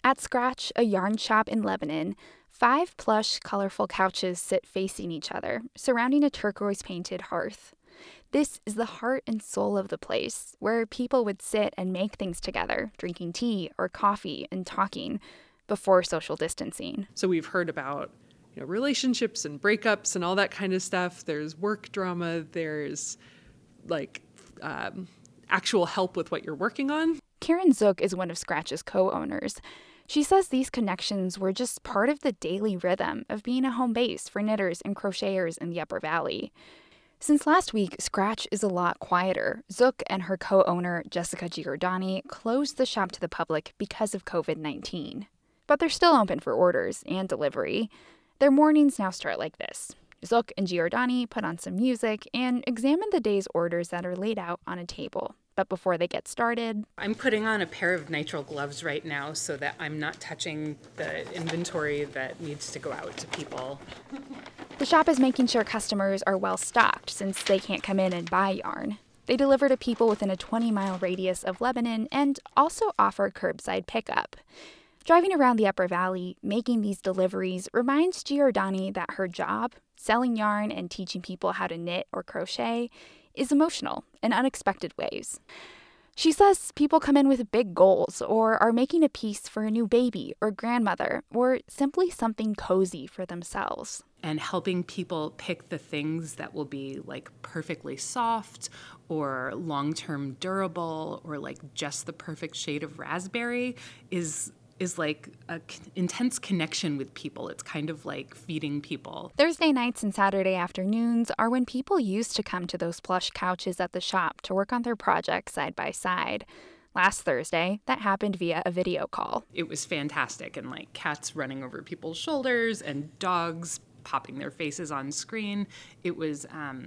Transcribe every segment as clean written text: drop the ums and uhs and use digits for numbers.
At Scratch, a yarn shop in Lebanon, 5 plush, colorful couches sit facing each other, surrounding a turquoise-painted hearth. This is the heart and soul of the place, where people would sit and make things together, drinking tea or coffee and talking, before social distancing. So we've heard about relationships and breakups and all that kind of stuff. There's work drama. There's actual help with what you're working on. Karen Zook is one of Scratch's co-owners. She says these connections were just part of the daily rhythm of being a home base for knitters and crocheters in the Upper Valley. Since last week, Scratch is a lot quieter. Zook and her co-owner, Jessica Giordani, closed the shop to the public because of COVID-19. But they're still open for orders and delivery. Their mornings now start like this. Zook and Giordani put on some music and examine the day's orders that are laid out on a table. But before they get started, I'm putting on a pair of nitrile gloves right now so that I'm not touching the inventory that needs to go out to people. The shop is making sure customers are well stocked since they can't come in and buy yarn. They deliver to people within a 20-mile radius of Lebanon and also offer curbside pickup. Driving around the Upper Valley, making these deliveries reminds Giordani that her job, selling yarn and teaching people how to knit or crochet, is emotional in unexpected ways. She says people come in with big goals or are making a piece for a new baby or grandmother or simply something cozy for themselves. And helping people pick the things that will be perfectly soft or long-term durable or just the perfect shade of raspberry is like an intense connection with people. It's kind of like feeding people. Thursday nights and Saturday afternoons are when people used to come to those plush couches at the shop to work on their projects side by side. Last Thursday, that happened via a video call. It was fantastic, and cats running over people's shoulders and dogs popping their faces on screen. It was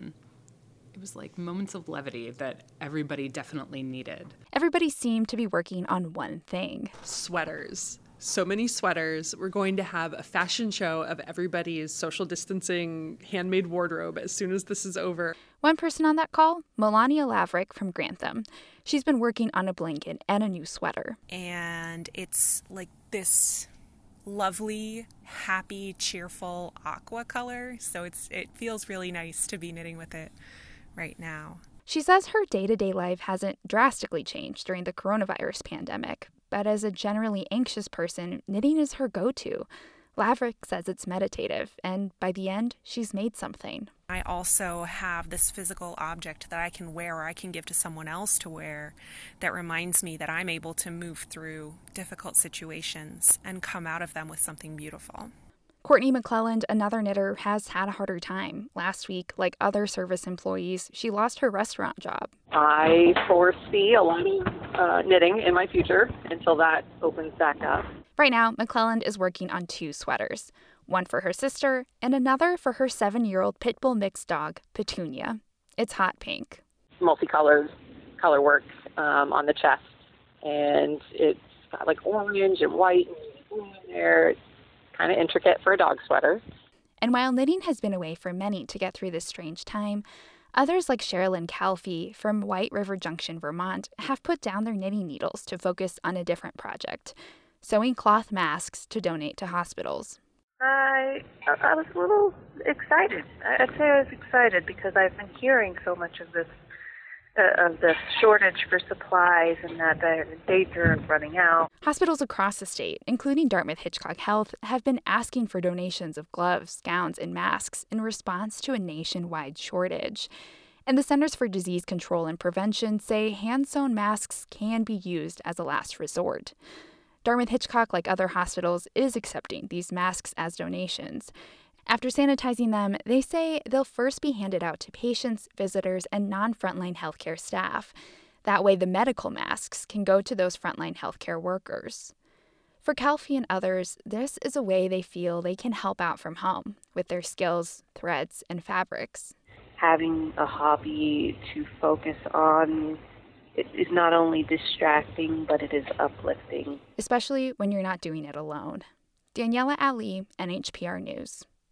moments of levity that everybody definitely needed. Everybody seemed to be working on one thing. Sweaters. So many sweaters. We're going to have a fashion show of everybody's social distancing handmade wardrobe as soon as this is over. One person on that call, Melania Laverick from Grantham. She's been working on a blanket and a new sweater. And it's this lovely, happy, cheerful aqua color. So it feels really nice to be knitting with it right now. She says her day-to-day life hasn't drastically changed during the coronavirus pandemic, but as a generally anxious person, knitting is her go-to. Laverick says it's meditative, and by the end, she's made something. I also have this physical object that I can wear or I can give to someone else to wear that reminds me that I'm able to move through difficult situations and come out of them with something beautiful. Courtney McClelland, another knitter, has had a harder time. Last week, like other service employees, she lost her restaurant job. I foresee a lot of knitting in my future until that opens back up. Right now, McClelland is working on 2 sweaters, one for her sister and another for her 7-year-old pit bull mixed dog, Petunia. It's hot pink. Multicolored color work on the chest, and it's got orange and white and blue in there. It's kind of intricate for a dog sweater. And while knitting has been a way for many to get through this strange time, others like Sherilyn Calfee from White River Junction, Vermont, have put down their knitting needles to focus on a different project, sewing cloth masks to donate to hospitals. I was a little excited. I'd say I was excited because I've been hearing so much of this shortage for supplies and that the danger of running out. Hospitals across the state, including Dartmouth-Hitchcock Health, have been asking for donations of gloves, gowns, and masks in response to a nationwide shortage. And the Centers for Disease Control and Prevention say hand-sewn masks can be used as a last resort. Dartmouth-Hitchcock, like other hospitals, is accepting these masks as donations. After sanitizing them, they say they'll first be handed out to patients, visitors, and non-frontline healthcare staff. That way, the medical masks can go to those frontline healthcare workers. For Calfee and others, this is a way they feel they can help out from home with their skills, threads, and fabrics. Having a hobby to focus on it is not only distracting, but it is uplifting. Especially when you're not doing it alone. Daniela Ali, NHPR News.